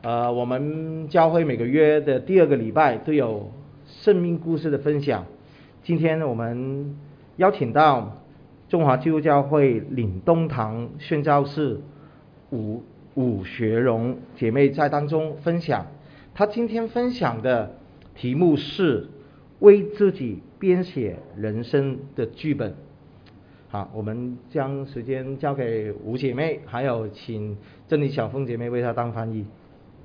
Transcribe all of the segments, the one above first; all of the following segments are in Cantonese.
我们教会每个月的第2个礼拜都有生命故事的分享。今天我们邀请到中华基督教会岭东堂宣教士伍学荣姐妹在当中分享。她今天分享的题目是为自己编写人生的剧本。好，我们将时间交给伍姐妹，还有请珍妮小凤姐妹为她当翻译。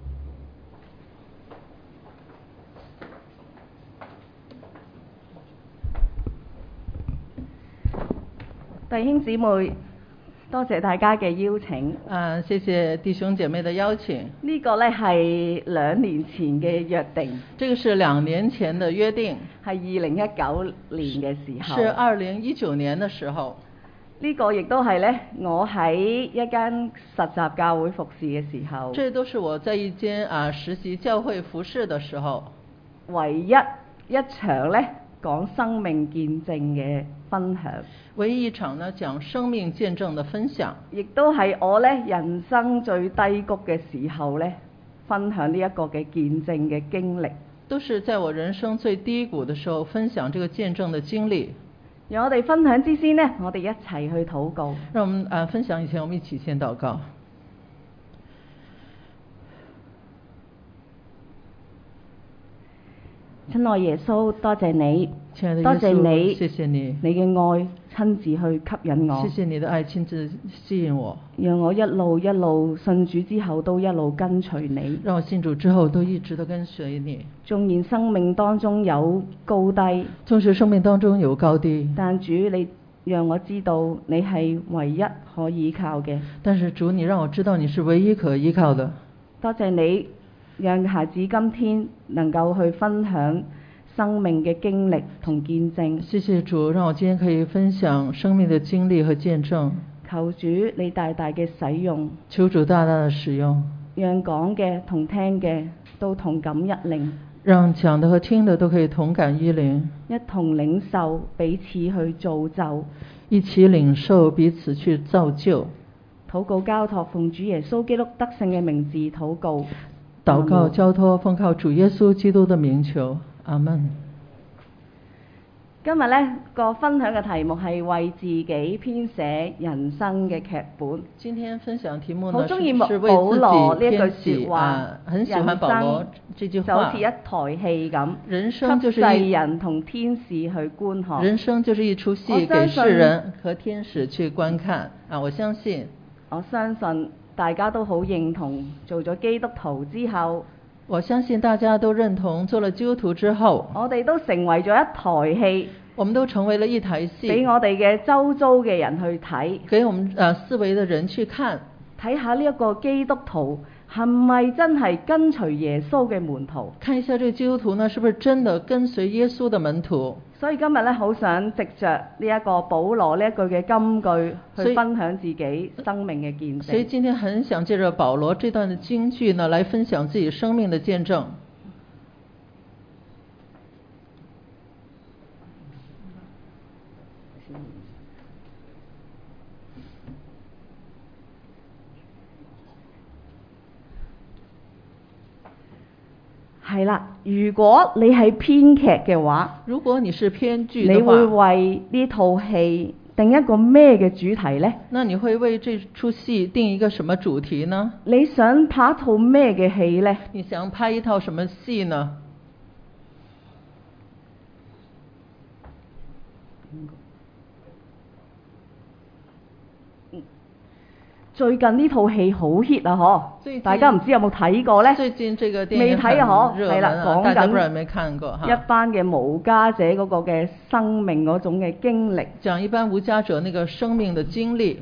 弟兄姊妹，多謝大家嘅邀請。 謝謝弟兄姐妹的邀請。 呢個呢係2年前嘅約定。 這個是2年前的約定。 係2019年嘅時候。 是2019年的時候。 呢個亦都係呢，我喺一間實習教會服侍嘅時候。 這都是我在一間實習教會服侍的時候。 唯一場呢講生命見證嘅分享。 唯一一場呢講生命見證的分享， 亦都係我呢人生最低谷嘅時候呢分享呢一個嘅見證嘅經歷。 都是在我人生最低谷的時候分享這個見證的經歷。 讓我哋分享之先呢，我哋一齊去禱告。 讓我們分享以前，我們一起先禱告。 親愛耶穌，多謝你， 親愛的耶穌， 多謝你， 謝謝你， 你嘅愛親自去吸引我。 謝謝你的愛親自吸引我， 讓我一路信主之後都一路跟隨你。 讓我信主之後都一直都跟隨你。 縱然生命當中有高低， 縱使生命當中有高低， 但主你讓我知道你係唯一可依靠嘅。 但是主你讓我知道你是唯一可依靠的。 多謝你。讓孩子今天能夠去分享生命嘅經歷同見證。 謝謝主，讓我今天可以分享生命的經歷和見證。 求主你大大嘅使用。 求主大大的使用。 讓講嘅同聽嘅都同感一靈。 讓講的和聽的都可以同感一靈。 一同領受，彼此去造就。 一起領受，彼此去造就。 禱告交託奉主耶穌基督得勝嘅名字禱告。 禱告交託奉靠主耶穌基督的名求，阿門。 今日呢個分享嘅題目係為自己編寫人生嘅劇本。 今天分享題目呢是為自己保羅呢句說話， 很喜歡保羅這句話。 就好似一台戲咁， 人生就是給世人同天使去觀看。 人生就是一出戲，給世人和天使去觀看。我相信大家都好認同，做咗基督徒之後，我相信大家都認同做了基督徒之後， 我哋都成為咗一台戲， 我們都成為了一台戲， 俾我哋嘅周遭嘅人去睇， 給我們四圍的人去看， 睇下呢一個基督徒係咪真係跟隨耶穌嘅門徒？ 看一下這個基督徒呢，是不是真的跟隨耶穌的門徒？ 所以今日呢，好想藉着呢一個保羅呢一句嘅金句去分享自己生命嘅見證。 所以今天很想借着保羅這段的金句呢，來分享自己生命的見證。 係啦，如果你係編劇嘅話， 如果你是編劇的話， 你會為呢套戲定一個咩嘅主題呢？ 那你會為這出戲定一個什麼主題呢？ 你想拍一套咩嘅戲呢？ 你想拍一套什麼戲呢？ 最近呢套戲好 hit 啊，嗬！大家唔知有冇睇過呢？ 最近這個電影未睇啊，嗬，係啦，講大家不知道沒看過哈。 一班嘅無家者嗰個嘅生命嗰種嘅經歷， 講一般無家者那個生命的經歷。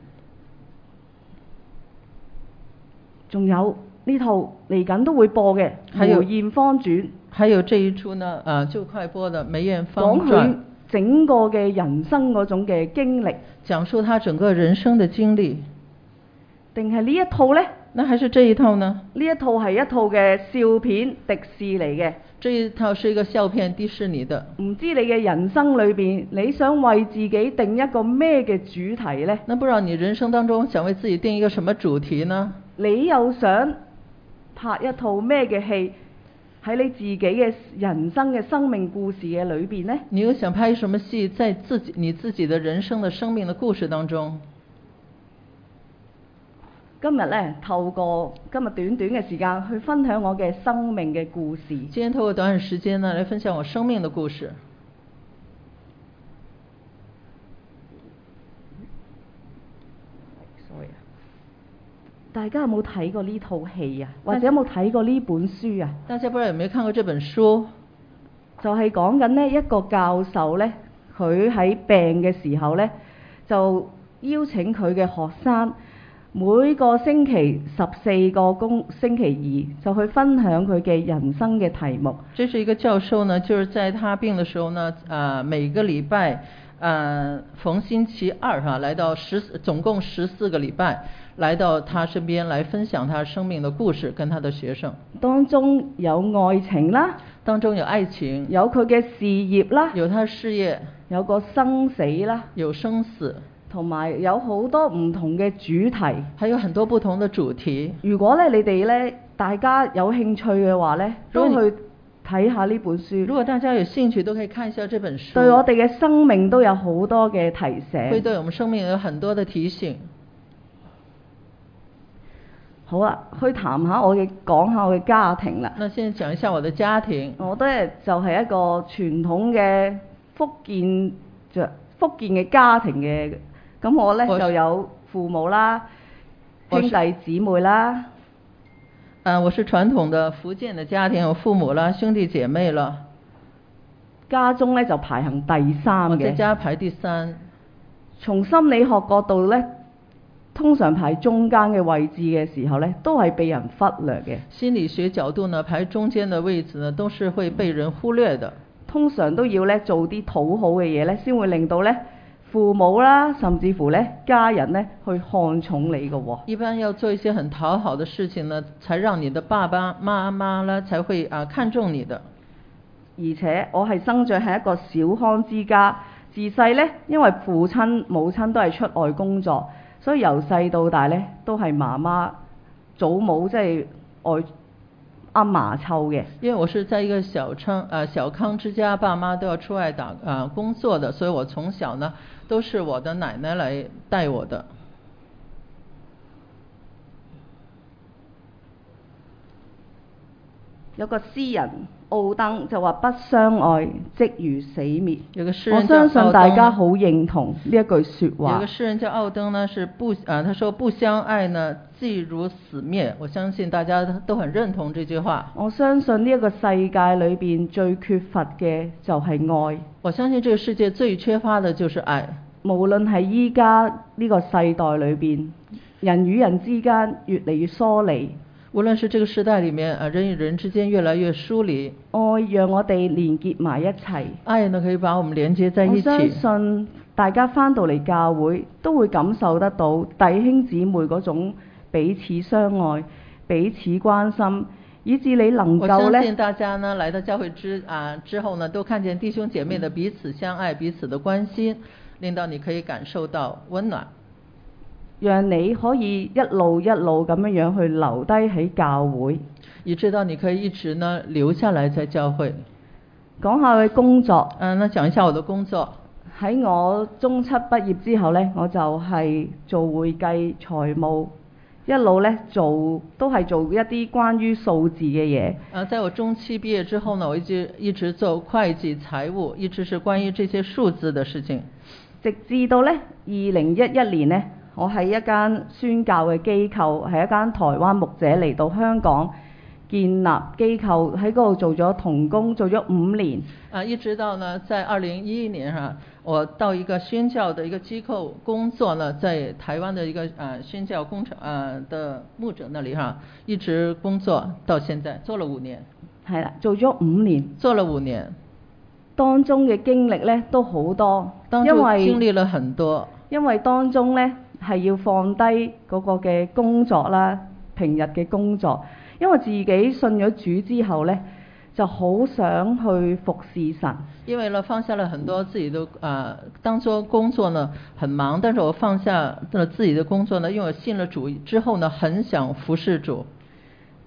仲有呢套嚟緊都會播嘅《梅艷芳傳》， 還有這一出呢，就快播的《梅艷芳傳》， 講佢整個嘅人生嗰種嘅經歷， 講述他整個人生的經歷。 定係呢一套呢？ 那還是這一套呢？ 呢一套係一套嘅笑片，迪士尼嘅。 這一套是一個笑片，迪士尼的。 唔知你嘅人生裏邊，你想為自己定一個咩嘅主題呢？ 那不知道你人生當中想為自己定一個什麼主題呢？ 你又想拍一套咩嘅戲喺你自己嘅人生嘅生命故事嘅裏邊呢？ 你又想拍什麼戲在你自己的人生的生命的故事當中？ 今日呢，透過今日短短嘅時間去分享我嘅生命嘅故事。 今天透過短時間呢，來分享我生命的故事。 大家有冇睇過呢套戲啊？或者有冇睇過呢本書啊？ 大家不知道有沒有看過這本書？ 就係講緊呢一個教授呢，佢喺病嘅時候呢，就邀請佢嘅學生每個星期14個星期二就去分享佢嘅人生嘅題目。 這是一個教授呢，就是在他病的時候呢，每個禮拜逢星期二來到總共14個禮拜，來到他身邊來分享他生命的故事，跟他的學生。 當中有愛情啦， 當中有愛情， 有佢嘅事業啦， 有他的事業， 有個生死啦， 有生死， 同埋有好多唔同嘅主題， 還有很多不同的主題。 如果咧你哋咧大家有興趣嘅話咧，都去睇下呢本書。 如果大家有興趣，都可以看一下這本書。 對我哋嘅生命都有好多嘅提醒。 會對我們生命有很多的提醒。 好啦，去談下講下我嘅家庭啦。 那先講一下我的家庭。 我咧就係一個傳統嘅福建嘅家庭嘅，咁我咧就有父母啦、兄弟姊妹啦。 我是傳統的福建的家庭，有父母啦、兄弟姐妹啦。 家中咧就排行第3嘅。 我在家排第3。 從心理學角度咧，通常排中間嘅位置嘅時候呢，都係被人忽略嘅。 心理學角度呢，排中間的位置呢，都是會被人忽略的。 通常都要呢做啲討好嘅嘢呢，先會令到呢父母啦，甚至乎呢家人呢去看重你嘅喎。 一般要做一些很討好的事情呢，才讓你的爸爸媽媽呢才會看重你的。 而且我係生長喺一個小康之家，自細呢，因為父親母親都係出外工作。所以由細到大呢，都係媽媽、祖母即係阿嫲湊嘅。因為我是在一個小康之家，爸媽都要出外工作的，所以我從小呢都是我的奶奶來帶我的。 有個詩人奧登就話：不相愛即如死滅。 有個詩人我相信大家好認同呢一句說話。 有個詩人叫奧登呢，他說不相愛呢，即如死滅。我相信大家都很認同這句話。 我相信呢一個世界裏邊最缺乏嘅就係愛。 我相信這個世界最缺乏的就是愛。 無論係依家呢個世代裏邊，人與人之間越嚟越疏離。 無論是這個時代裏面，人與人之間越來越疏離。 愛讓我哋連結埋一齊。 愛呢可以把我們連接在一起。 我相信大家返到嚟教會都會感受得到弟兄姊妹嗰種彼此相愛、彼此關心，以致你能夠呢。 我相信大家呢來到教會之後呢，都看見弟兄姐妹的彼此相愛、彼此的關心，令到你可以感受到溫暖。 讓你可以一路一路咁樣去留低喺教會， 以至到你可以一直呢留下來在教會。 講下佢工作。 那講一下我的工作。 喺我中七畢業之後呢，我就係做會計財務，一路呢都係做一啲關於數字嘅嘢。 在我中七畢業之後呢，我一直做會計財務，一直是關於這些數字的事情。 直至到呢2011年呢。我喺一間宣教嘅機構，係一間台灣牧者嚟到香港建立機構，喺嗰度做咗同工，做咗5年。 一直到呢，在2011年我到一個宣教的一個機構工作呢，在台灣的一個宣教工程的牧者那裡一直工作到現在，做了5年。 係啦，做咗5年。 做了5年。 當中嘅經歷呢都好多， 當中經歷了很多。因為當中呢係要放低嗰個嘅工作啦，平日嘅工作，因為自己信咗主之後呢，就好想去服侍神。 因為呢放下了很多自己的當作工作呢很忙，但是我放下了自己的工作呢，因為我信了主之後呢，很想服侍主。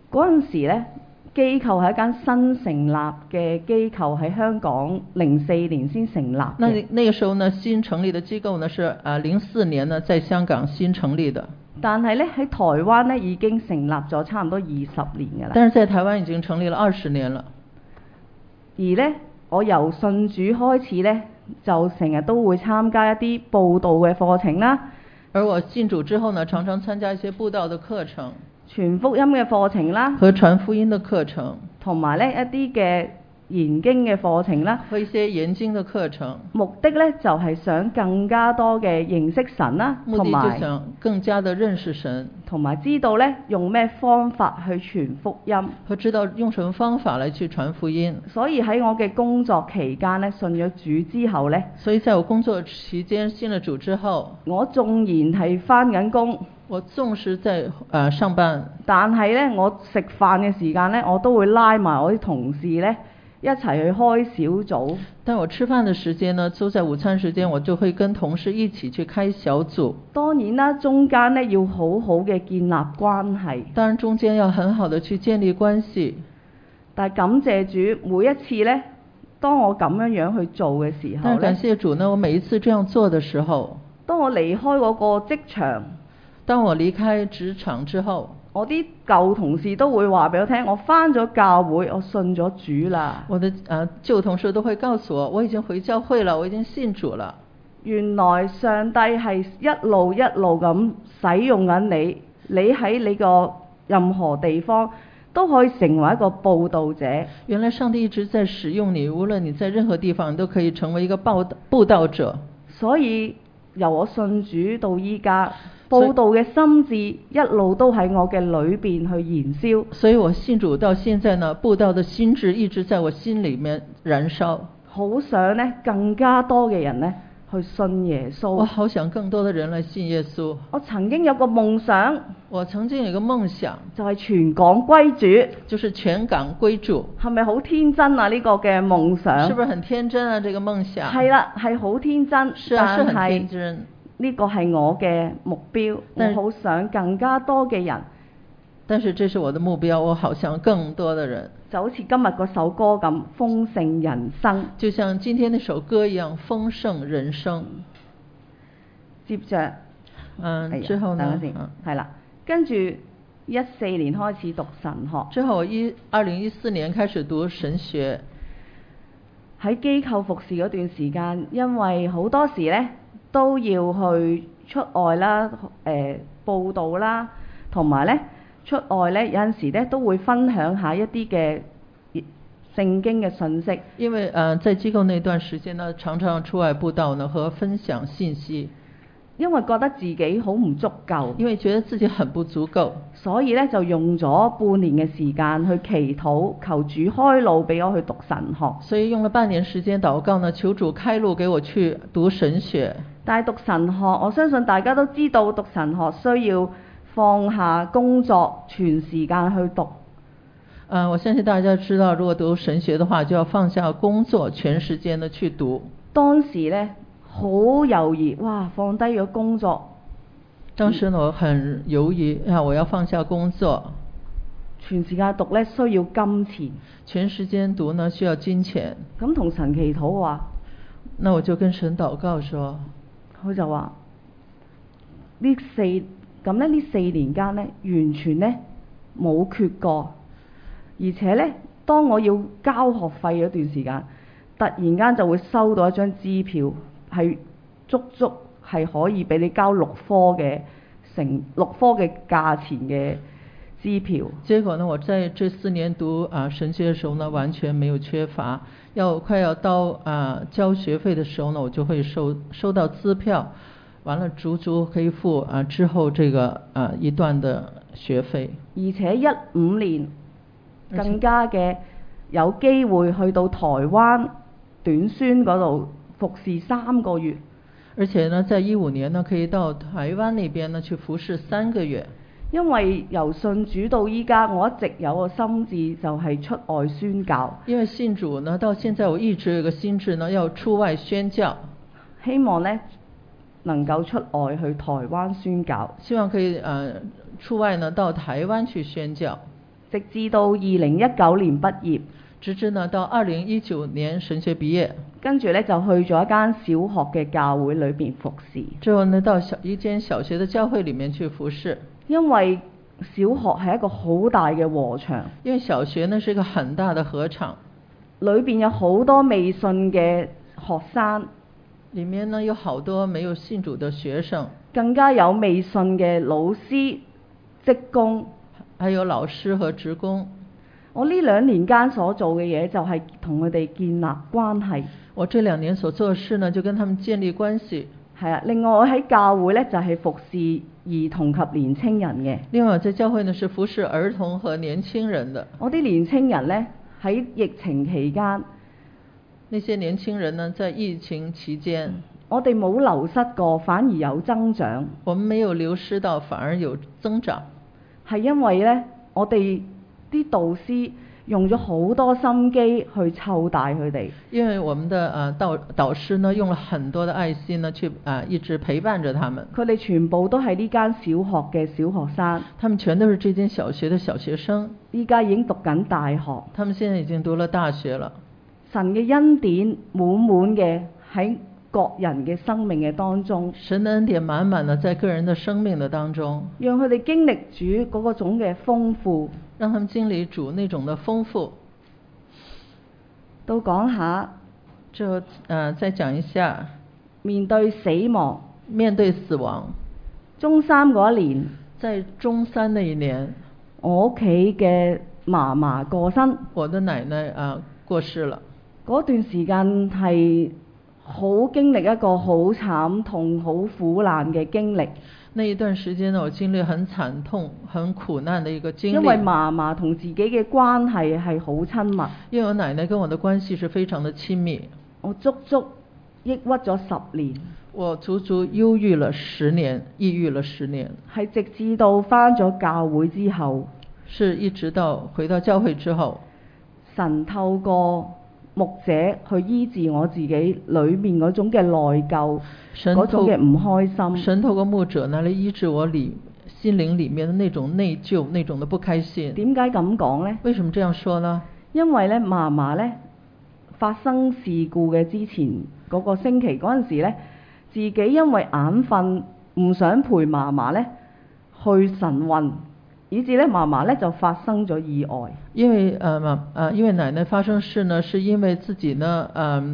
嗰陣時呢，機構係一間新成立嘅機構，喺香港04年先成立嘅。 那個時候呢，新成立的機構呢是04年呢在香港新成立的。 但係呢，喺台灣呢已經成立咗差唔多20年㗎啦。 但是在台灣已經成立了20年了。 而呢，我由信主開始呢，就成日都會參加一啲佈道嘅課程啦。 而我信主之後呢，常常參加一些佈道的課程、 傳福音嘅課程啦， 和傳福音的課程， 同埋呢一啲嘅研經嘅課程啦， 和一些研經的課程。 目的呢就係想更加多嘅認識神啦， 目的就想更加的認識神， 同埋知道呢用咩方法去傳福音， 和知道用什麼方法來去傳福音。 所以喺我嘅工作期間呢，信咗主之後呢， 所以在我工作期間信了主之後， 我縱然係返緊工， 我縱使在上班， 但係呢，我食飯嘅時間呢，我都會拉埋我啲同事呢一齊去開小組。 但我吃飯的時間呢，都在午餐時間，我就會跟同事一起去開小組。 當然啦，中間呢要好好嘅建立關係。 當然中間要很好的去建立關係。 但係感謝主，每一次呢，當我咁樣去做嘅時候， 但感謝主呢，我每一次這樣做的時候， 當我離開嗰個職場， 當我離開職場之後， 我啲舊同事都會話俾我聽，我返咗教會，我信咗主啦。 我的舊同事都會告訴我，我已經回教會了，我已經信主了。 原來上帝係一路一路咁使用緊你，你喺你個任何地方都可以成為一個佈道者。 原來上帝一直在使用你，無論你在任何地方，你都可以成為一個佈道者。 所以由我信主到依家，佈道嘅心志一路都喺我嘅裏邊去燃燒。 所以我信主到現在呢，佈道的心志一直在我心裏面燃燒。 好想呢更加多嘅人呢去信耶穌。 我好想更多的人來信耶穌。 我曾經有個夢想， 我曾經有個夢想， 就係全港歸主， 就是全港歸主。 係咪好天真啊？呢個嘅夢想是不是很天真啊？這個夢想係啦，係好天真。 是啊，是很天真。 呢個係我嘅目標，我好想更加多嘅人。 但是這是我的目標，我好想更多的人。 就好似今日嗰首歌咁，豐盛人生。就像今天那首歌一樣，豐盛人生。 接着， 之後呢？ 等陣先，係啦，跟住14年開始讀神學。 之後2014年開始讀神學。 喺機構服侍嗰段時間，因為好多時呢都要去出外啦，報道啦，同埋呢出外呢有陣時呢都會分享下一啲嘅聖經嘅信息。 因為在機構那段時間呢，常常出外佈道呢和分享信息。 因為覺得自己好唔足夠， 因為覺得自己很不足夠， 所以呢就用咗半年嘅時間去祈禱，求主開路俾我去讀神學。 所以用了半年時間禱告呢，求主開路給我去讀神學。 但係讀神學，我相信大家都知道，讀神學需要放下工作，全時間去讀。 我相信大家知道，如果讀神學的話，就要放下工作，全時間的去讀。 當時呢好猶豫，哇！放低咗工作。 當時呢我很猶豫，我要放下工作。 全時間讀呢需要金錢。 全時間讀呢需要金錢。 咁同神祈禱話， 那我就跟神禱告說， 佢就話呢4年間呢，完全呢冇缺過，而且呢，當我要交學費嗰段時間，突然間就會收到一張支票，係足係可以俾你交6科嘅價錢嘅支票。 結果呢，我在這4年讀神學的時候呢，完全沒有缺乏。快要到交學費的時候呢，我就會收到支票，完了足可以付之後這個一段的學費。 而且15年更加嘅有機會去到台灣短宣嗰度服侍3個月。 而且呢，在15年呢，可以到台灣那邊呢去服侍3個月。 因為由信主到依家，我一直有個心志就係出外宣教。 因為信主呢，到現在我一直有個心志呢，要出外宣教。 希望呢能夠出外去台灣宣教。 希望可以出外呢到台灣去宣教。 直至到2019年畢業。 直至呢到2019年神學畢業， 跟住呢就去咗一間小學嘅教會裏邊服侍。 之後呢到一間小學的教會裡面去服侍。 因為小學係一個好大嘅禾場， 因為小學呢是一個很大的禾場， 裏邊有好多未信嘅學生， 裡面呢有好多沒有信主的學生， 更加有未信嘅老師、職工， 還有老師和職工。 我呢2年間所做嘅嘢就係同佢哋建立關係。 我這2年所做的事呢，就跟他們建立關係。 係啊，另外我喺教會呢，就係服侍兒童及年青人嘅。 另外在教會呢是服侍兒童和年輕人的。 我啲年青人呢，喺疫情期間， 那些年輕人呢在疫情期間， 我哋冇流失過，反而有增長。 我們沒有流失到，反而有增長。 係因為呢，我哋啲導師用咗好多心機去湊大佢哋。因為我們的導師呢用了很多的愛心呢去一直陪伴着他們。 佢哋全部都係呢間小學嘅小學生。 他們全都是這間小學的小學生。 依家已經讀緊大學。 他們現在已經讀了大學了。 神嘅恩典滿滿嘅喺各人嘅生命嘅當中。 神的恩典滿滿的在個人的生命的當中。讓佢哋經歷主嗰個種嘅豐富。 讓他們經歷主那種的豐富。 都講下， 就再講一下， 面對死亡， 面對死亡。 中三嗰一年， 在中三那一年， 我屋企嘅嫲嫲過身， 我的奶奶過世了。 嗰段時間係好經歷一個好慘痛、好苦難嘅經歷。 那一段時間呢，我經歷很慘痛、很苦難的一個經歷。 因為嫲嫲同自己嘅關係係好親密。 因為我奶奶跟我的關係是非常的親密。 我足足抑鬱咗10年。 我足足憂鬱了10年，抑鬱了10年。 係直至到返咗教會之後。 是一直到回到教會之後。 神透過牧者去醫治我自己裏面嗰種嘅內疚，嗰種嘅唔開心。 神透過牧者呢嚟醫治我心靈裡面的那種內疚，那種的不開心。 點解咁講呢？ 為什麼這樣說呢？ 因為呢嫲嫲呢發生事故嘅之前嗰個星期嗰陣時呢，自己因為眼瞓唔想陪嫲嫲呢去晨運。以至呢嫲嫲呢就發生咗意外。因為奶奶發生事呢，是因為自己呢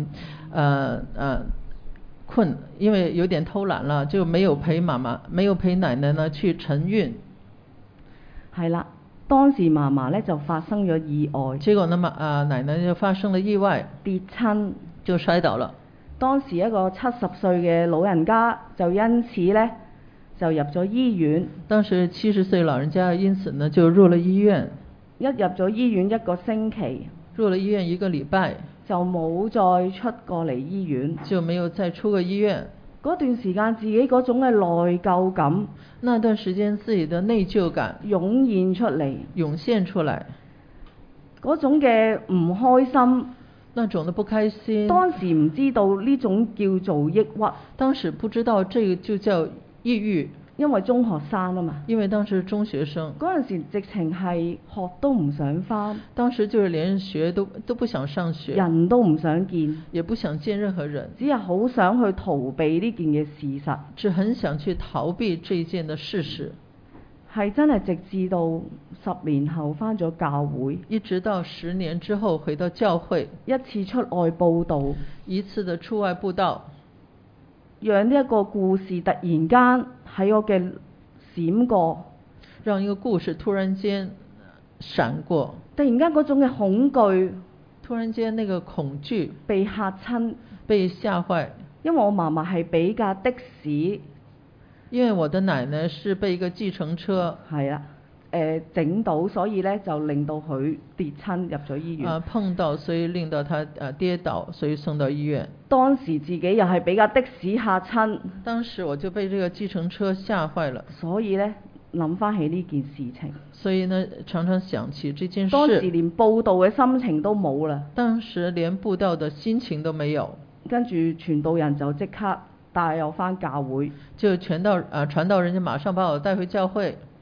困，因為有點偷懶了，就沒有陪沒有陪奶奶呢去晨運。 係啦，當時嫲嫲呢就發生咗意外。 結果呢奶奶就發生了意外， 跌親就摔倒了。當時一個70歲嘅老人家就因此呢就入咗醫院。 當時70歲老人家因此呢就入了醫院。 一入咗醫院1個星期， 入了醫院1個禮拜， 就冇再出過嚟醫院， 就沒有再出過醫院。 嗰段時間自己嗰種嘅內疚感， 那段時間自己的內疚感湧現出嚟，嗰種嘅唔開心， 那種的不開心。 當時唔知道呢種叫做抑鬱， 當時不知道這個就叫抑鬱。 因為中學生啊嘛， 因為當時中學生， 嗰陣時直情係學都唔想返， 當時就是連學都不想上學， 人都唔想見， 也不想見任何人， 只係好想去逃避呢件嘅事實， 只很想去逃避這一件的事實。 係真係直至到10年後返咗教會， 一直到10年之後回到教會， 一次出外佈道， 一次的出外佈道， 讓呢一個故事突然間喺我嘅閃過， 讓一個故事突然間閃過， 突然間嗰種嘅恐懼， 突然間那個恐懼被嚇親， 被嚇壞。 因為我嫲嫲係俾架的士， 因為我的奶奶是被一個計程車係啊整到，所以呢就令到佢跌親入咗醫院。 碰到，所以令到他跌倒，所以送到醫院。 當時自己又係俾架的士嚇親。 當時我就被這個計程車嚇壞了。 所以呢諗翻起呢件事情。 所以呢常常想起這件事。 當時連佈道嘅心情都冇啦。 當時連佈道的心情都沒有。 跟住傳道人就即刻帶我翻教會。 就傳道人就馬上把我帶回教會。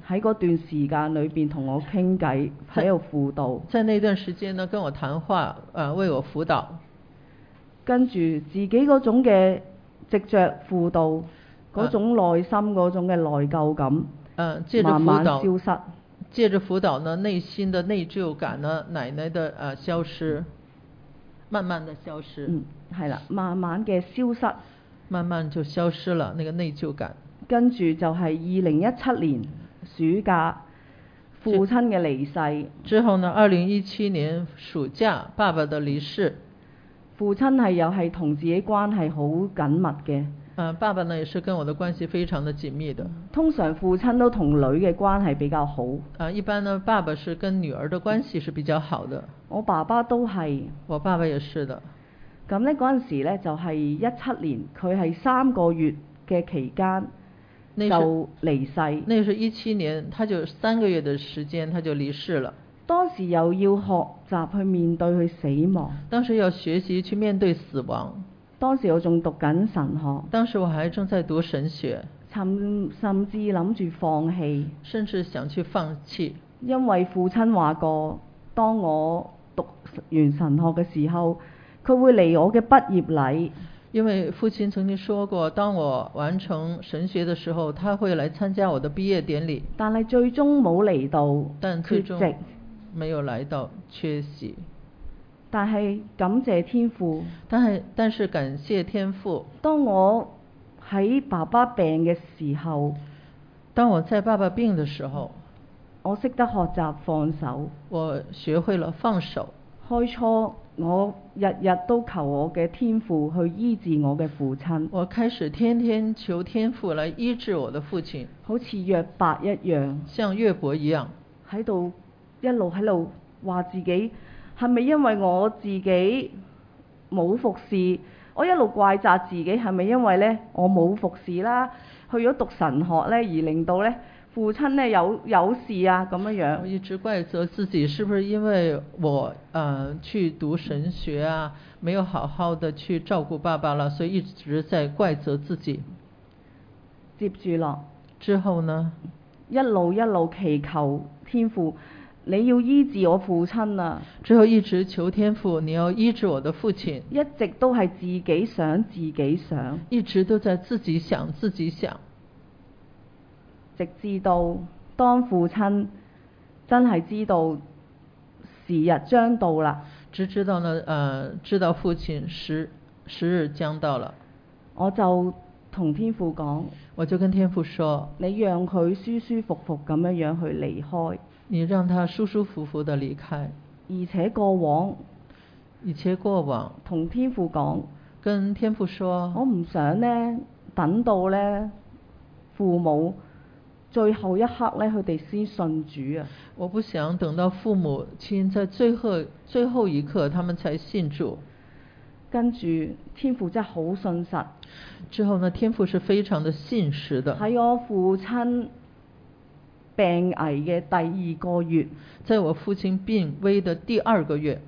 喺嗰段時間裏邊同我傾偈，喺度輔導。 在那段時間呢，跟我談話，為我輔導。 跟住自己嗰種嘅藉着輔導嗰種內心嗰種嘅內疚感，慢慢消失。 借着輔導呢，內心的內疚感呢，奶奶的消失，慢慢的消失。 係啦，慢慢嘅消失， 慢慢就消失了那個內疚感。 跟住就係2017年暑假父親嘅離世之後呢，2017年暑假爸爸的離世。 父親係又係同自己關係好緊密嘅。 爸爸呢也是跟我的關係非常的緊密的。 通常父親都同女嘅關係比較好。 一般呢，爸爸是跟女兒的關係是比較好的。 我爸爸都係。 我爸爸也是的。 咁呢嗰陣時呢就係17年，佢係3個月嘅期間就離世。 那是17年，他就3個月的時間他就離世了。 當時又要學習去面對佢死亡。 當時要學習去面對死亡。 當時我仲讀緊神學。 當時我還正在讀神學。 甚至諗住放棄。 甚至想去放棄。 因為父親話過，當我讀完神學嘅時候，佢會嚟我嘅畢業禮。 因為父親曾經說過，當我完成神學的時候，他會來參加我的畢業典禮。 但係最終冇嚟到， 但最終沒有來到，缺席。 但係感謝天父。 但是感謝天父。 當我喺爸爸病嘅時候， 當我在爸爸病的時候， 我識得學習放手。 我學會了放手。 開初我日日都求我嘅天父去醫治我嘅父親。 我開始天天求天父來醫治我的父親， 好似約伯一樣， 像約伯一樣， 喺度一路喺度話自己係咪因為我自己冇服侍？我一路怪責自己係咪因為呢我冇服侍啦，去咗讀神學呢，而令到呢父親呢有事啊咁樣樣。 我一直怪責自己，是不是因為我去讀神學啊，沒有好好的去照顧爸爸了，所以一直在怪責自己。 接住落之後呢， 一路祈求天父，你要醫治我父親啊！ 之後一直求天父，你要醫治我的父親。 一直都係自己想， 一直都在自己想。 直至到當父親真係知道時日將到啦， 知道呢，知道父親時日將到了， 我就同天父講， 我就跟天父說， 你讓佢舒舒服服咁樣樣去離開， 你讓他舒舒服服地離開， 而且過往同天父講， 跟天父說， 我唔想呢等到呢父母最後一刻呢，佢哋先信主啊！ 我不想等到父母親在最後一刻，他們才信主。 跟住天父真係好信實。 之後呢，天父是非常的信實的。 喺我父親病危嘅第2個月， 在我父親病危的第2個月，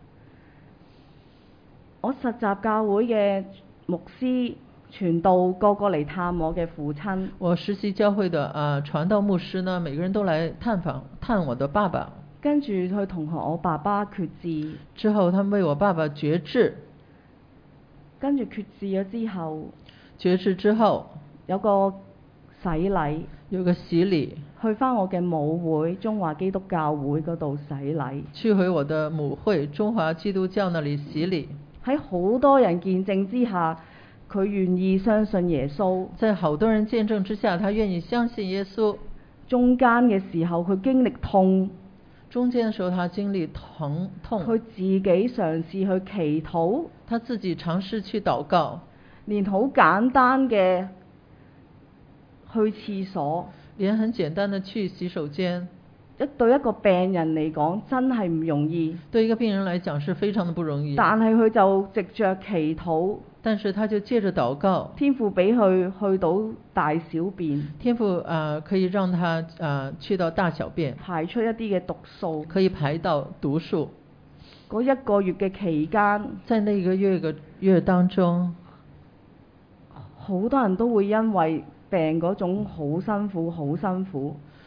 我實習教會嘅牧師傳道個個嚟探我嘅父親。我實習教會的傳道牧師呢，每個人都來探我的爸爸。 跟住去同我爸爸決志。 之後，他們為我爸爸決志。 跟住決志咗之後，有個洗禮。去返我嘅母會中華基督教會嗰度洗禮。 去回我的母會中華基督教那裡洗禮。 喺好多人見證之下，佢願意相信耶穌。 在好多人見證之下，他願意相信耶穌。 中間嘅時候，佢經歷痛。 中間嘅時候，他經歷疼痛。 佢自己嘗試去祈禱。 他自己嘗試去禱告。 連好簡單嘅去廁所。 連很簡單的去洗手間。 對一個病人嚟講，真係唔容易。 對一個病人來講，是非常的不容易。 但係佢就藉着祈禱。 但是他就借着禱告， 天父俾佢去到大小便， 天父可以讓他去到大小便， 排出一啲嘅毒素， 可以排到毒素。 嗰1個月嘅期間， 在那個月當中， 好多人都會因為病嗰種好辛苦，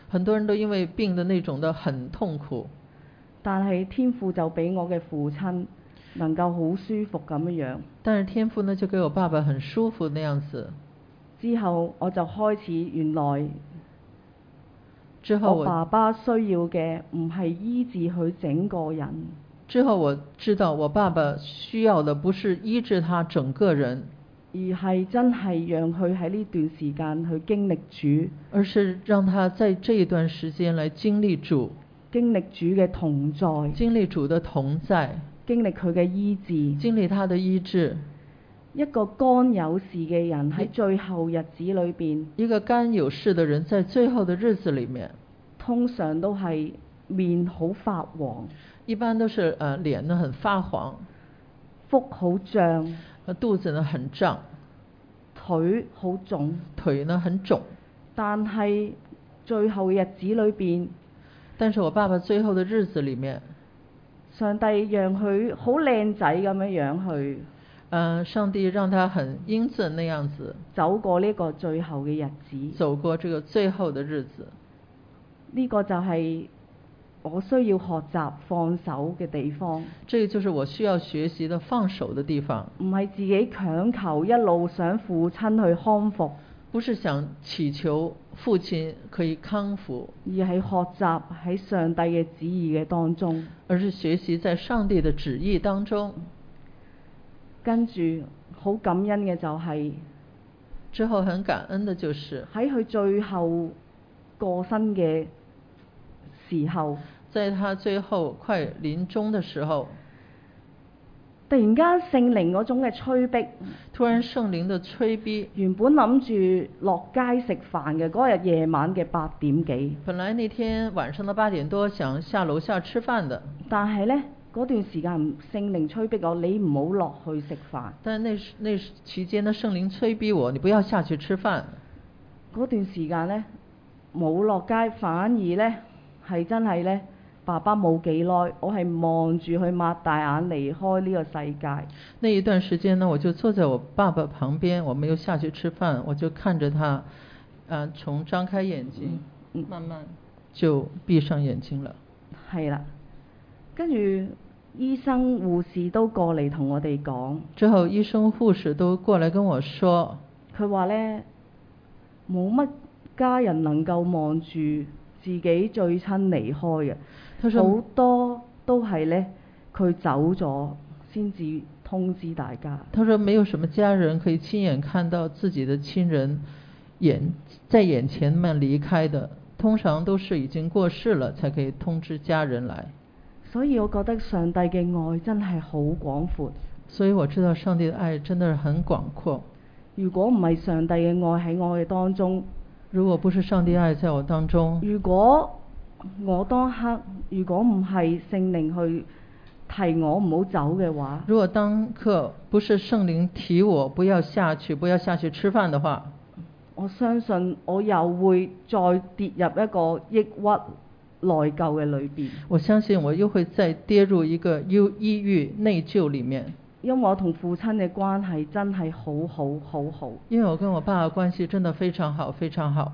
很多人都因為病的那種的很痛苦， 但係天父就俾我嘅父親能夠好舒服咁樣。 但是天父呢就給我爸爸很舒服那樣子。 之後我就開始原來之後我爸爸需要嘅唔係醫治佢整個人。 之後我知道我爸爸需要的不是醫治他整個人， 而係真係讓佢喺呢段時間去經歷主， 而是讓他在這一段時間來經歷主， 經歷主嘅同在， 經歷主的同在， 經歷佢嘅醫治， 經歷他的醫治。 一個肝有事嘅人喺最後日子裏邊， 一個肝有事的人在最後的日子裏面， 通常都係面好發黃， 一般都是臉呢很發黃， 腹好脹， 肚子呢很脹， 腿好腫， 腿呢很腫。 但係最後日子裏邊， 但是我爸爸最後的日子裏面， 上帝讓佢好靚仔咁樣去， 上帝讓他很英俊那樣子走過呢個最後嘅日子， 走過這個最後的日子。 呢個就係我需要學習放手嘅地方。 這個就是我需要學習的放手的地方。 唔係自己強求一路想父親去康復， 不是想祈求父親可以康復， 而係學習喺上帝嘅旨意嘅當中， 而是學習在上帝的旨意當中。 跟住好感恩嘅就係， 之後很感恩的就是喺佢最後過身嘅時候， 在他最後快臨終的時候， 突然間聖靈嗰種嘅催逼， 突然聖靈的催逼， 原本諗住落街食飯嘅嗰日夜晚嘅8點幾， 本來那天晚上的8點多想下樓下吃飯的， 但係呢，嗰段時間聖靈催逼我，你唔好落去食飯。 但那期間呢，聖靈催逼我，你不要下去吃飯。 嗰段時間呢，冇落街，反而呢係真係呢，爸爸冇幾耐，我係望住佢擘大眼離開呢個世界。 那一段時間呢，我就坐在我爸爸旁邊，我沒有下去吃飯，我就看着他，從張開眼睛，慢慢就閉上眼睛了。 係啦，跟住醫生護士都過嚟同我哋講。 之後醫生護士都過來跟我說， 佢話呢，冇乜家人能夠望住自己最親離開嘅，好多都係呢，佢走咗先至通知大家。 他說沒有什麼家人可以親眼看到自己的親人在眼前慢離開的，通常都是已經過世了才可以通知家人來。 所以我覺得上帝嘅愛真係好廣闊。 所以我知道上帝的愛真的是很廣闊。 如果唔係上帝嘅愛喺我嘅當中， 如果不是上帝愛在我當中， 如果我當刻如果唔係聖靈去提我唔好走嘅話， 如果當刻不是聖靈提我不要下去吃飯的話， 我相信我又會再跌入一個抑鬱內疚嘅裏邊。 我相信我又會再跌入一個抑鬱內疚裡面。 因為我同父親嘅關係真係好好。 因為我跟我爸爸關係真的非常好非常好。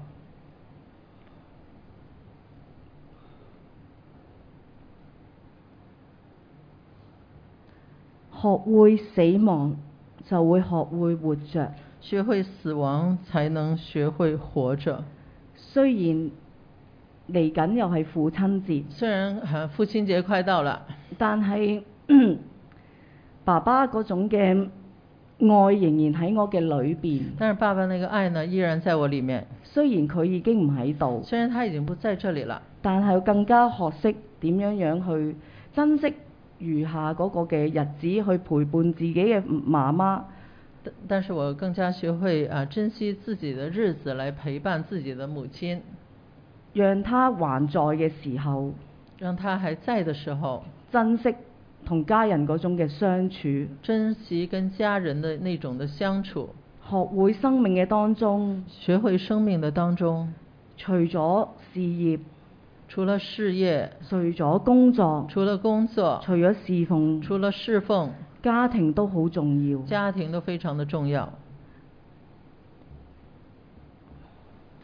學會死亡就會學會活着。 學會死亡才能學會活着。 雖然嚟緊又係父親節， 雖然父親節快到了， 但係爸爸嗰種嘅愛仍然喺我嘅裏邊。 但是爸爸那個愛呢，依然在我裡面。 雖然佢已經唔喺度， 雖然他已經不在這裡了， 但係更加學識點樣去珍惜餘下嗰個嘅日子，去陪伴自己嘅媽媽。 但是我更加學會珍惜自己的日子，來陪伴自己的母親。 讓他還在嘅時候， 讓他還在的時候， 珍惜同家人嗰種嘅相處， 珍惜跟家人的那種的相處。 學會生命嘅當中， 學會生命的當中， 除咗事業， 除了事業， 除咗工作， 除了工作， 除咗侍奉， 除了侍奉， 家庭都好重要， 家庭都非常的重要。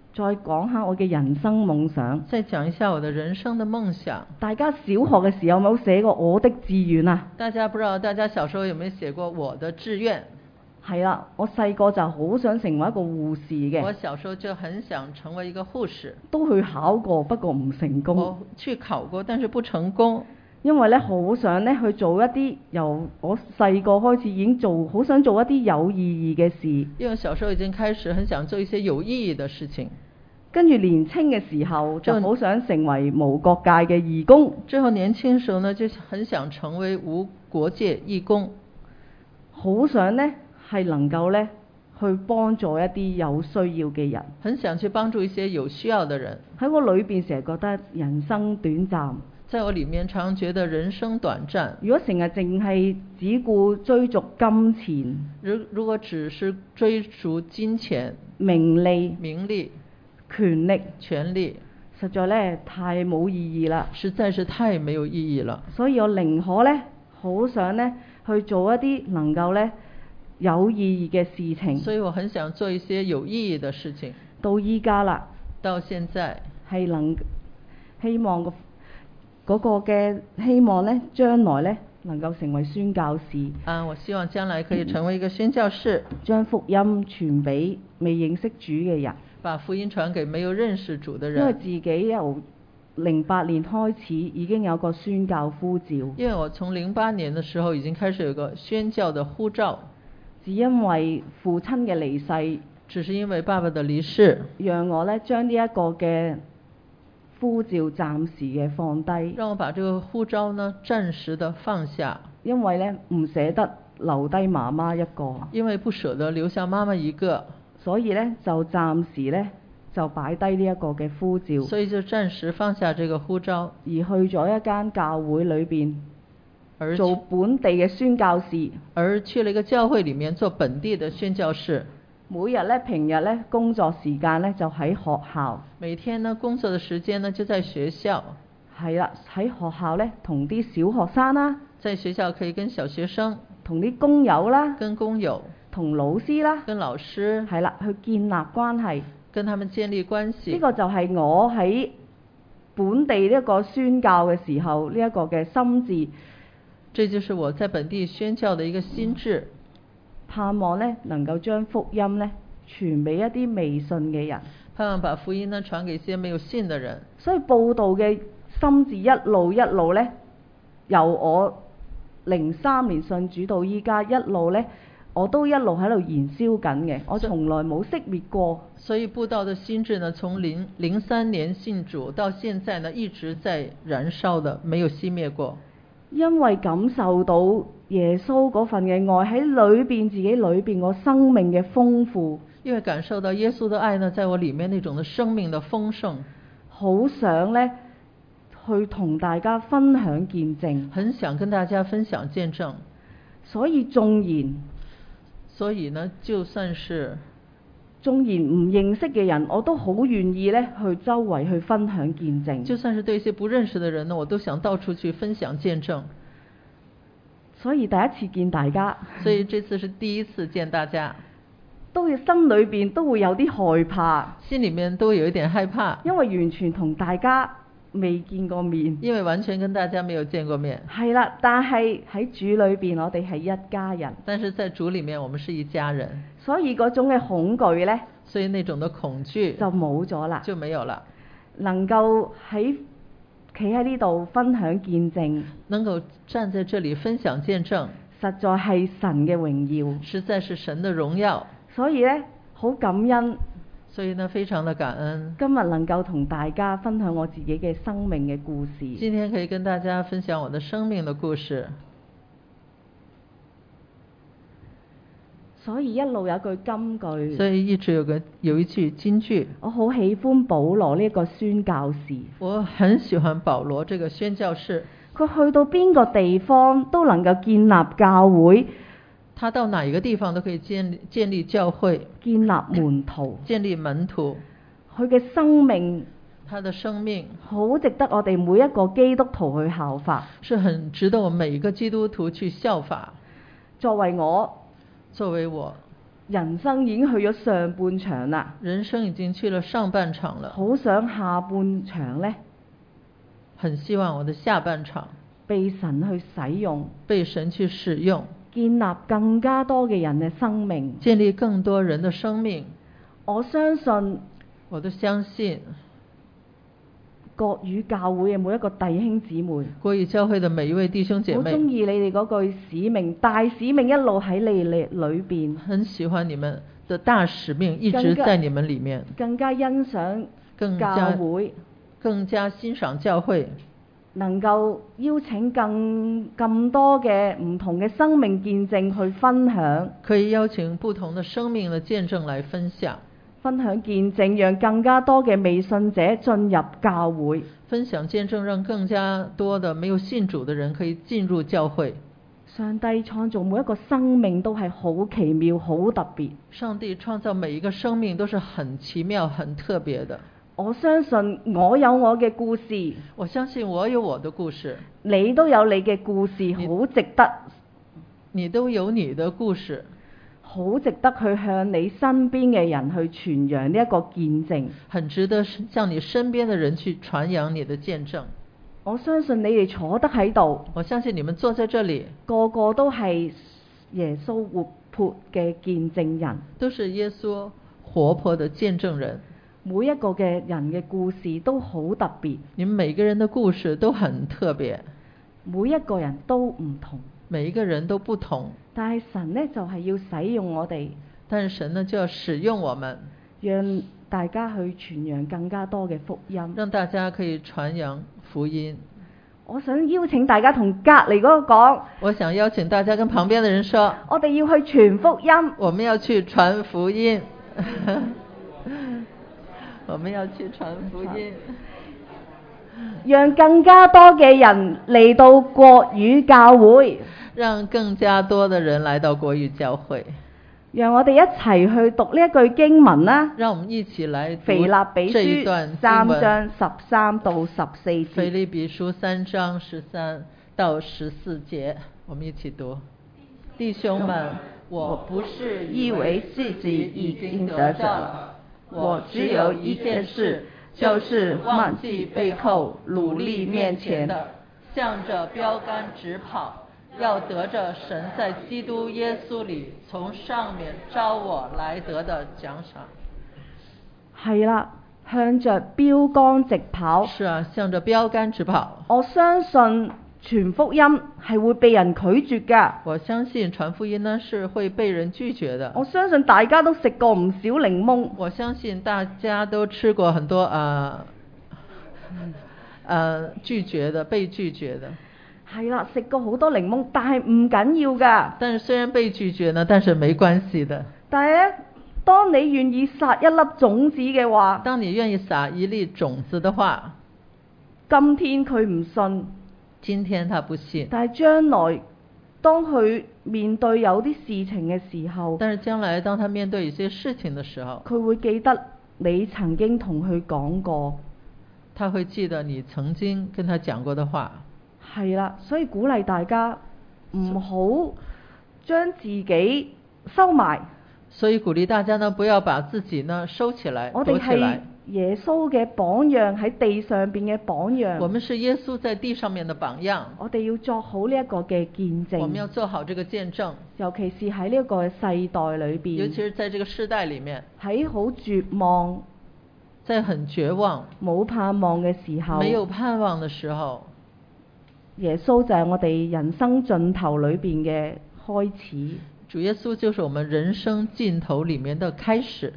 再講下我嘅人生夢想。 再講一下我的人生的夢想。 大家小學嘅時候有冇寫過我的志願啊？ 大家不知道大家小時候有沒有寫過我的志願？ 係啦，我細個就好想成為一個護士嘅。 我小時候就很想成為一個護士。 都去考過，不過唔成功。 我去考過，但是不成功。 因為咧好想咧去做一啲由我細個開始已經做，好想做一啲有意義嘅事。 因為小時候已經開始很想做一些有意義的事情。 跟住年輕嘅時候就好想成為無國界嘅義工。 最後年輕時候呢就很想成為無國界義工。 好想呢係能夠呢去幫助一啲有需要嘅人。 很想去幫助一些有需要的人。喺我裏邊成日覺得人生短暫。 在我裏面常常覺得人生短暫。 如果成日淨係只顧追逐金錢， 如果只是追逐金錢、 名利、權力，實在咧太冇意義啦。 實在是太沒有意義了。 所以我寧可咧，好想咧去做一啲能夠咧有意義嘅事情。 所以我很想做一些有意義的事情。 到依家啦， 到現在係希望嗰個嘅希望咧，將來咧能夠成為宣教士。 我希望將來可以成為一個宣教士， 將福音傳俾未認識主嘅人。 把福音傳給沒有認識主的人。 因為自己由08年開始已經有個宣教呼召。 因為我從08年的時候已經開始有個宣教的呼召。 只因為父親嘅離世， 只是因為爸爸的離世， 讓我咧將呢一個嘅呼召暫時嘅放低。 讓我把這個呼召呢暫時的放下。 因為咧唔捨得留低媽媽一個。 因為不捨得留下媽媽一個。 所以咧就暫時咧就擺低呢一個嘅呼召。 所以就暫時放下這個呼召。 而去咗一間教會裏邊做本地嘅宣教士。 而去了一個教會裡面做本地的宣教士。 每日咧平日咧工作時間咧就喺學校。 每天呢工作的時間呢就在學校。 係啦，喺學校咧同啲小學生啦。 在學校可以跟小學生。 同啲工友啦。 跟工友。 同老師啦。 跟老師。 係啦，去建立關係。 跟他們建立關係。 呢個就係我喺本地呢一個宣教嘅時候呢一個嘅心志。 這就是我在本地宣教的一個心志。 盼望呢能夠將福音呢傳俾一啲未信嘅人。 盼望把福音呢傳給一些沒有信的人。 所以佈道嘅心志一路呢，由我03年信主到依家一路呢，我都一路喺度燃燒緊嘅，我從來冇熄滅過。 所以佈道的心志呢，從03年信主到現在呢，一直在燃燒的，沒有熄滅過。 因為感受到耶穌嗰份嘅愛喺裏邊，自己裏邊我生命嘅豐富。 因為感受到耶穌的愛呢，在我裡面那種的生命的豐盛， 好想呢去同大家分享見證。 很想跟大家分享見證。 所以呢，就算是縱然唔認識嘅人，我都好願意咧去周圍去分享見證。 就算是對一些不認識的人呢，我都想到處去分享見證。 所以第一次見大家， 所以這次是第一次見大家， 都會心裏邊都會有啲害怕， 心裡面都有一點害怕， 因為完全同大家未見過面， 因為完全跟大家沒有見過面。 係啦，但係喺主裏邊，我哋係一家人。 但是在主裡面，我們是一家人。 所以嗰種嘅恐懼呢， 所以那種的恐懼就冇咗啦， 就沒有了。 能夠企喺呢度分享見證， 能夠站在這裡分享見證， 實在係神嘅榮耀， 實在是神的榮耀。 所以呢，好感恩。 所以呢，非常的感恩。 今日能夠同大家分享我自己嘅生命嘅故事。 今天可以跟大家分享我的生命的故事。 所以一路有句金句。 所以一直有一句金句。 我好喜歡保羅呢個宣教士。 我很喜歡保羅這個宣教士。 佢去到邊個地方都能夠建立教會。 他到哪一個地方都可以建立教會， 建立門徒， 建立門徒。 佢嘅生命， 他的生命好值得我哋每一個基督徒去效法， 是很值得我們每一個基督徒去效法。 作為我， 人生已經去咗上半場啦， 人生已經去了上半場了， 好想下半場呢， 很希望我的下半場被神去使用， 被神去使用， 建立更加多嘅人嘅生命， 建立更多人的生命。 我相信， 我都相信國語教會嘅每一個弟兄姊妹， 國語教會的每一位弟兄姐妹， 好中意你哋嗰句使命，大使命一路喺你哋裏邊， 很喜歡你們的大使命一直在你們裏面， 更加欣賞教會， 更加欣賞教會， 能夠邀請咁多嘅唔同嘅生命見證去分享， 可以邀請不同的生命的見證來分享見證，讓更加多嘅未信者進入教會。 分享見證，讓更加多的沒有信主的人可以進入教會。 上帝創造每一個生命都係好奇妙、好特別。 上帝創造每一個生命都是很奇妙、很特別的。 我相信我有我嘅故事， 我相信我有我的故事， 你都有你嘅故事，好值得。 你都有你的故事。 好值得去向你身邊嘅人去傳揚呢一個見證， 很值得向你身邊的人去傳揚你的見證。 我相信你哋坐得喺度， 我相信你們坐在這裡， 個個都係耶穌活潑嘅見證人， 都是耶穌活潑的見證人。 每一個嘅人嘅故事都好特別， 你們每個人的故事都很特別， 每一個人都唔同， 每一個人都不同。 但係神呢，就係要使用我哋， 但是神呢就要使用我們， 讓大家去傳揚更加多嘅福音， 讓大家可以傳揚福音。 我想邀請大家同隔離嗰個講， 我想邀請大家跟旁邊的人說， 我哋要去傳福音， 我們要去傳福音，我們要去傳福音， 讓更加多嘅人嚟到國語教會， 讓更加多的人來到國語教會。 讓我哋一齊去讀呢一句經文啦。 讓我們一起來讀腓立比書3章13到14節。 腓立比書3章13到14節，我們一起讀。弟兄們，我不是以為自己已經得着了，我只有一件事，就是忘記背後，努力面前的，向着標杆直跑，要得着神在基督耶穌裏從上面召我來得的獎賞。 係啦，向着標杆直跑。 是啊，向着標杆直跑。 我相信傳福音係會被人拒絕㗎。 我相信傳福音呢是會被人拒絕的。 我相信大家都食過唔少檸檬。 我相信大家都吃過很多拒絕的，被拒絕的。 係啦，食過好多檸檬，但係唔緊要㗎。 但是雖然被拒絕呢，但是沒關係的。 但係咧，當你願意撒一粒種子嘅話， 當你願意撒一粒種子的話， 今天佢唔信， 今天他不信， 但係將來當佢面對有啲事情嘅時候， 但是將來當他面對一些事情的時候， 佢會記得你曾經同佢講過， 他會記得你曾經跟他講過的話。 係啦，所以鼓勵大家唔好將自己收埋。 所以鼓勵大家呢，不要把自己呢收起來， 我哋係耶穌嘅榜樣，喺地上邊嘅榜樣。 我們是耶穌在地上面的榜樣。 我哋要做好呢一個嘅見證。 我們要做好這個見證， 尤其是喺呢一個世代裏邊。 尤其是在這個世代裏面， 喺好絕望， 在很絕望、 冇盼望嘅時候， 沒有盼望的時候， 耶穌就係我哋人生盡頭裏邊嘅開始。 主耶穌就是我們人生盡頭裏面的開始。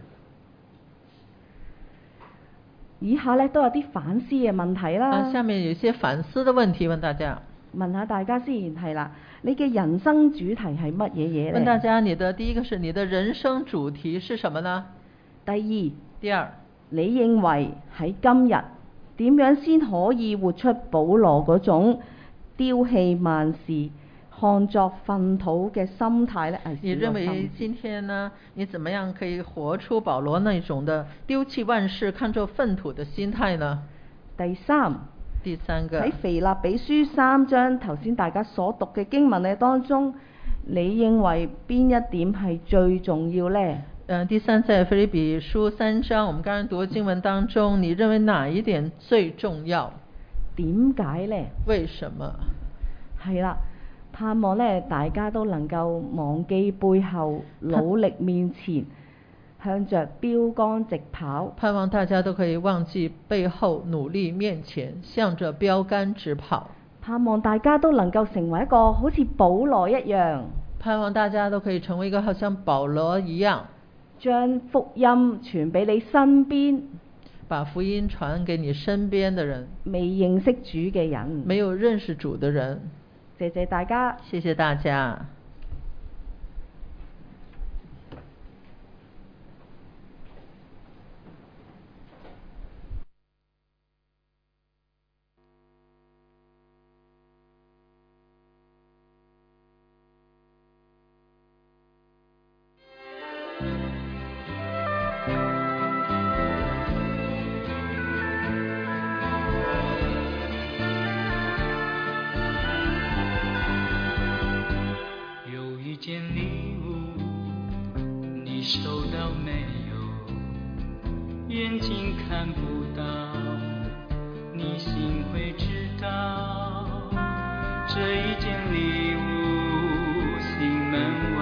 以下呢都有啲反思嘅問題啦。 下面有一些反思的問題問大家。 問下大家先，係啦，你嘅人生主題係乜嘢嘢呢？ 問大家，第一個是你的人生主題是什麼呢？ 第二， 你認為喺今日點樣先可以活出保羅嗰種丟棄萬事看作糞土嘅心態呢？ 你認為今天呢，你怎麼樣可以活出保羅那種的丟棄萬事看作糞土的心態呢？ 第三個喺腓立比書3章頭先大家所讀嘅經文嘅當中， 你認為邊一點係最重要呢？ 第三，在腓立比書3章，我們剛才讀的經文當中，你認為哪一點最重要？ 點解呢？ 為什麼？ 係啦，盼望呢大家都能夠忘記背後，努力面前，向着標杆直跑。 盼望大家都可以忘記背後，努力面前，向着標杆直跑。 盼望大家都能夠成為一個好似保羅一樣。 盼望大家都可以成為一個好像保羅一樣， 將福音傳俾你身邊， 把福音傳給你身邊的人， 未認識主嘅人， 沒有認識主的人。 謝謝大家， 謝謝大家。 件礼物你收到没有？眼睛看不到，你心会知道。这一件礼物，心门